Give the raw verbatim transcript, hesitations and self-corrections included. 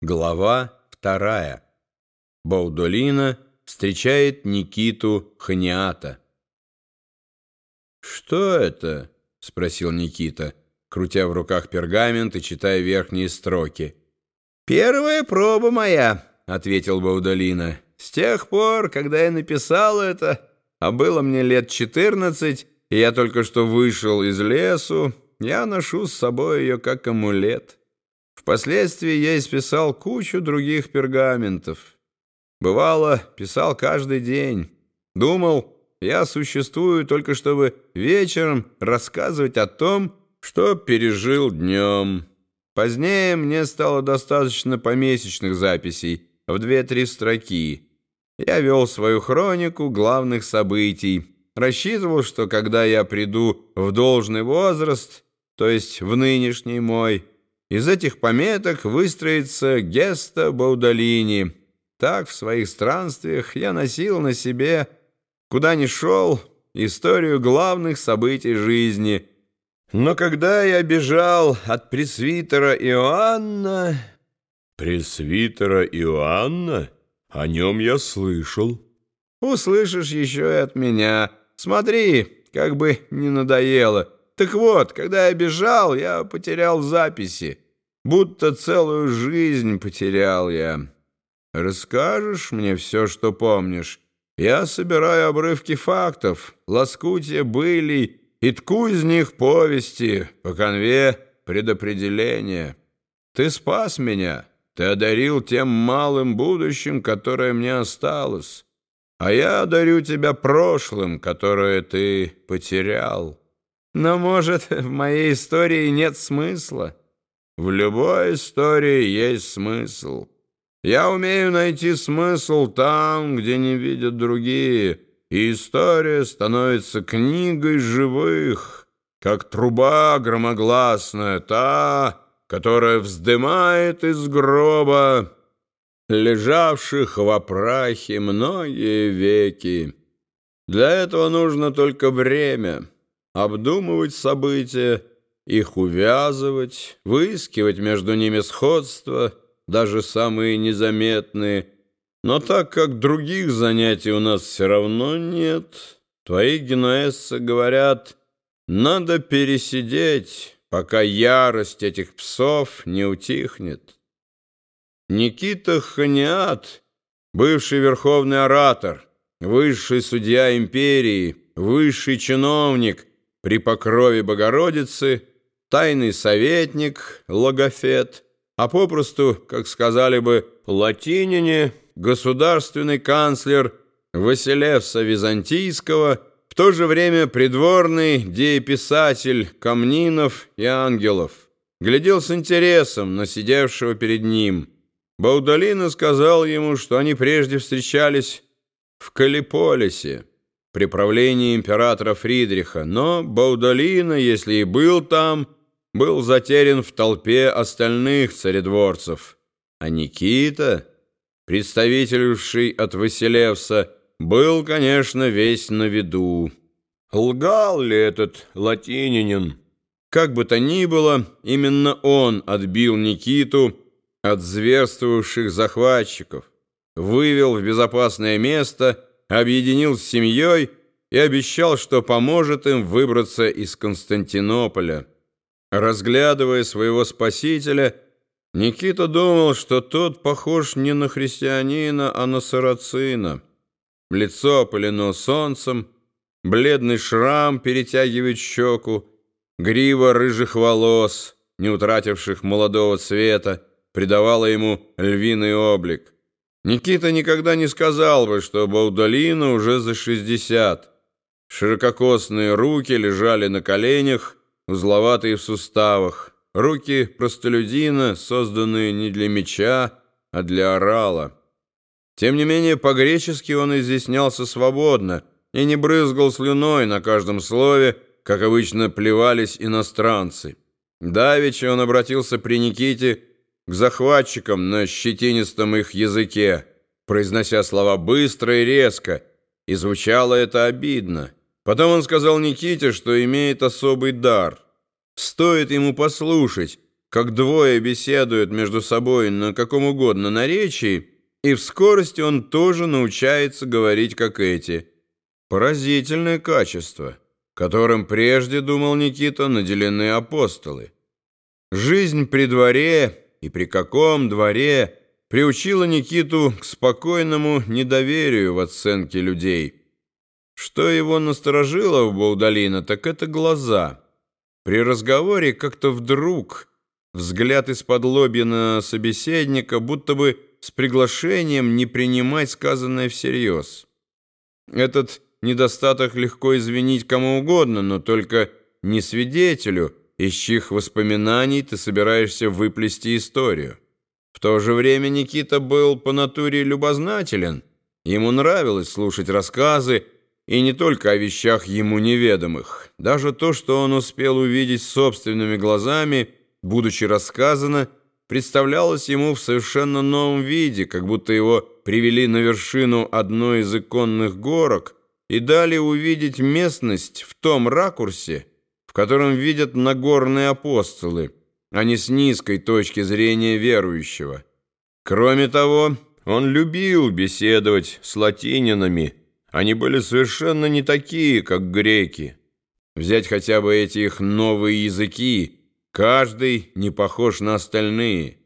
Глава вторая. Баудолино встречает Никиту Хониата. «Что это?» — спросил Никита, крутя в руках пергамент и читая верхние строки. «Первая проба моя», — ответил Баудолино. «С тех пор, когда я написал это, а было мне лет четырнадцать, и я только что вышел из лесу, я ношу с собой ее как амулет. Впоследствии я исписал кучу других пергаментов. Бывало, писал каждый день. Думал, я существую только чтобы вечером рассказывать о том, что пережил днем. Позднее мне стало достаточно помесячных записей в две-три строки. Я вел свою хронику главных событий. Рассчитывал, что когда я приду в должный возраст, то есть в нынешний мой, из этих пометок выстроится геста Баудолини. Так в своих странствиях я носил на себе, куда ни шел, историю главных событий жизни. Но когда я бежал от пресвитера Иоанна... Пресвитера Иоанна? О нем я слышал. Услышишь еще и от меня. Смотри, как бы не надоело. Так вот, когда я бежал, я потерял записи. Будто целую жизнь потерял я. Расскажешь мне все, что помнишь? Я собираю обрывки фактов, лоскутья былей и тку из них повести по канве предопределения. Ты спас меня, ты одарил тем малым будущим, которое мне осталось, а я одарю тебя прошлым, которое ты потерял. Но, может, в моей истории нет смысла? В любой истории есть смысл. Я умею найти смысл там, где не видят другие, и история становится книгой живых, как труба громогласная, та, которая вздымает из гроба лежавших во прахе многие веки. Для этого нужно только время, обдумывать события, их увязывать, выискивать между ними сходства, даже самые незаметные. Но так как других занятий у нас все равно нет, твои генуэзцы говорят, надо пересидеть, пока ярость этих псов не утихнет. Никита Хониат, бывший верховный оратор, высший судья империи, высший чиновник при покрове Богородицы, тайный советник, логофет, а попросту, как сказали бы латиняне, государственный канцлер Василевса Византийского, в то же время придворный дееписатель Комнинов и Ангелов, глядел с интересом на сидевшего перед ним. Баудолино сказал ему, что они прежде встречались в Каллиполисе при правлении императора Фридриха, но Баудолино, если и был там, был затерян в толпе остальных царедворцев, а Никита, представительствовавший от Василевса, был, конечно, весь на виду. Лгал ли этот латинянин? Как бы то ни было, именно он отбил Никиту от зверствовавших захватчиков, вывел в безопасное место, объединил с семьей и обещал, что поможет им выбраться из Константинополя. Разглядывая своего спасителя, Никита думал, что тот похож не на христианина, а на сарацина. Лицо опалено солнцем, бледный шрам перетягивает щеку, грива рыжих волос, не утративших молодого цвета, придавала ему львиный облик. Никита никогда не сказал бы, что Баудолино уже за шестьдесят. Ширококосные руки лежали на коленях, узловатые в суставах. Руки простолюдина, созданные не для меча, а для орала. Тем не менее, по-гречески он изъяснялся свободно и не брызгал слюной на каждом слове, как обычно плевались иностранцы. Давеча он обратился при Никите к захватчикам на щетинистом их языке, произнося слова быстро и резко, и звучало это обидно. Потом он сказал Никите, что имеет особый дар. Стоит ему послушать, как двое беседуют между собой на каком угодно наречии, и в скорости он тоже научается говорить, как эти. Поразительное качество, которым прежде, думал Никита, наделены апостолы. Жизнь при дворе и при каком дворе приучила Никиту к спокойному недоверию в оценке людей. Что его насторожило в Баудолино, так это глаза. При разговоре как-то вдруг взгляд из-под лобья на собеседника, будто бы с приглашением не принимать сказанное всерьез. Этот недостаток легко извинить кому угодно, но только не свидетелю, из чьих воспоминаний ты собираешься выплести историю. В то же время Никита был по натуре любознателен. Ему нравилось слушать рассказы, и не только о вещах ему неведомых. Даже то, что он успел увидеть собственными глазами, будучи рассказано, представлялось ему в совершенно новом виде, как будто его привели на вершину одной из иконных горок и дали увидеть местность в том ракурсе, в котором видят нагорные апостолы, а не с низкой точки зрения верующего. Кроме того, он любил беседовать с латинянами. Они были совершенно не такие, как греки. Взять хотя бы эти их новые языки, каждый не похож на остальные.